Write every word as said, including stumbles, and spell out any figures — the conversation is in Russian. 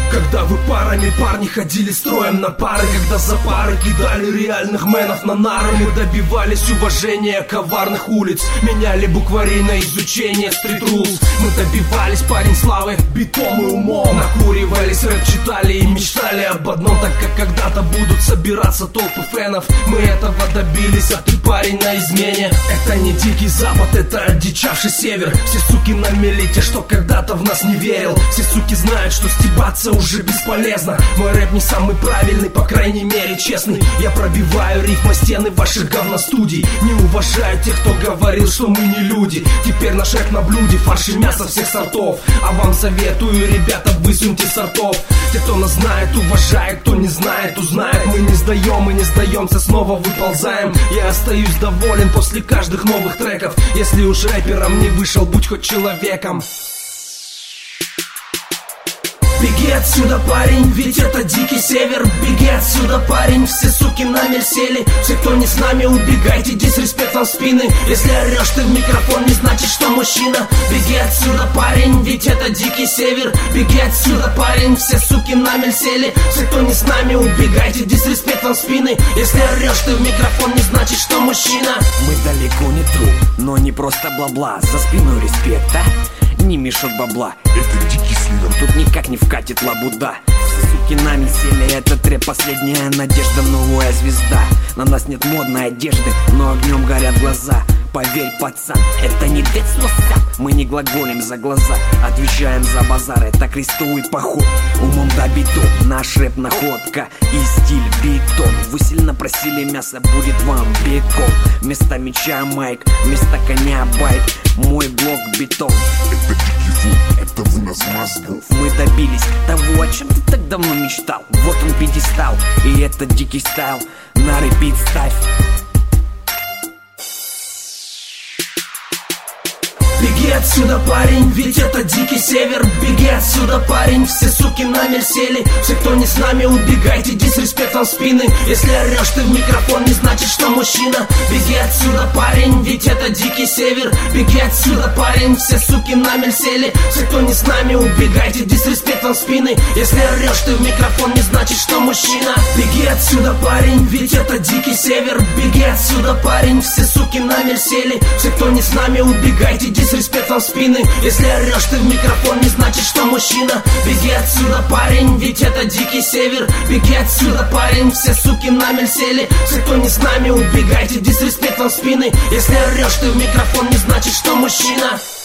Когда вы парами, парни, ходили строем на пары, когда за пары кидали реальных менов на нары, мы добивались уважения коварных улиц, меняли буквари на изучение стрит-рулс. Мы добивались, парень, славы битом и умом, накуривались, рэп читали и мечтали об одном, так как когда-то будут собираться толпы фенов. Мы этого добились, а ты, парень, на измене. Это не дикий запад, это одичавший север. Все суки на мели, те, что когда-то в нас не верил. Все суки знают, что стебаться уже бесполезно. Мой рэп не самый правильный, по крайней мере честный. Я пробиваю рифма стены ваших говностудий. Не уважаю тех, кто говорил, что мы не люди. Теперь наш рэп на блюде, фарш и мясо всех сортов. А вам советую, ребята, высуньте сортов. Те, кто нас знает, уважает, кто не знает, узнает. Мы не сдаем и не сдаемся, снова выползаем. Я остаюсь доволен после каждых новых треков. Если уж рэпером не вышел, будь хоть человеком. Беги отсюда, парень, ведь это дикий север. Беги отсюда, парень, все суки на мель сели. Все, кто не с нами, убегайте, дисреспект вам в спины. Если орешь ты в микрофон, не значит, что мужчина. Беги отсюда, парень, ведь это дикий север. Беги отсюда, парень, все суки на мель сели. Все, кто не с нами, убегайте, дисреспект вам в спины. Если орешь ты в микрофон, не значит, что мужчина. Мы далеко не труп, но не просто бла-бла. За спиной респект, а? Не мешок бабла. Это дикий север. Тут никак не вкатит лабуда. Все суки нами сели, этот рэп последняя надежда, новая звезда. На нас нет модной одежды, но огнем горят глаза. Поверь, пацан, это не децлоса. Мы не глаголим за глаза, отвечаем за базар. Это крестовый поход, умом до биту. Наш рэп находка и стиль бетон. Вы сильно просили мясо, будет вам бекон. Вместо меча майк, вместо коня байк. Мой блок бетон. Это дикий звук, это вынос мозгов. Мы добились того, о чем ты так давно мечтал. Вот он пьедестал, и это дикий стайл. На репит ставь. Беги отсюда, парень, ведь это дикий север. Беги отсюда, парень, все суки на мель сели. Все, кто не с нами, убегайте, дисреспект вам в спины. Если орешь ты в микрофон, не значит, что мужчина. Беги отсюда, парень, ведь это дикий север. Беги отсюда, парень, все суки на мель сели. Все, кто не с нами, убегайте, дисреспект вам в спины. Если орешь ты в микрофон, не значит, что мужчина. Беги отсюда, парень, ведь это дикий север. Беги отсюда, парень, все суки на мель сели. Все, кто не с нами, убегайте, дисреспект респект вам в спины. Если орешь ты в микрофон, не значит, что мужчина. Беги отсюда, парень, ведь это дикий север. Беги отсюда, парень, все суки на мель сели. Все, кто не с нами, убегайте, дисреспект вам в спины. Если орешь ты в микрофон, не значит, что мужчина.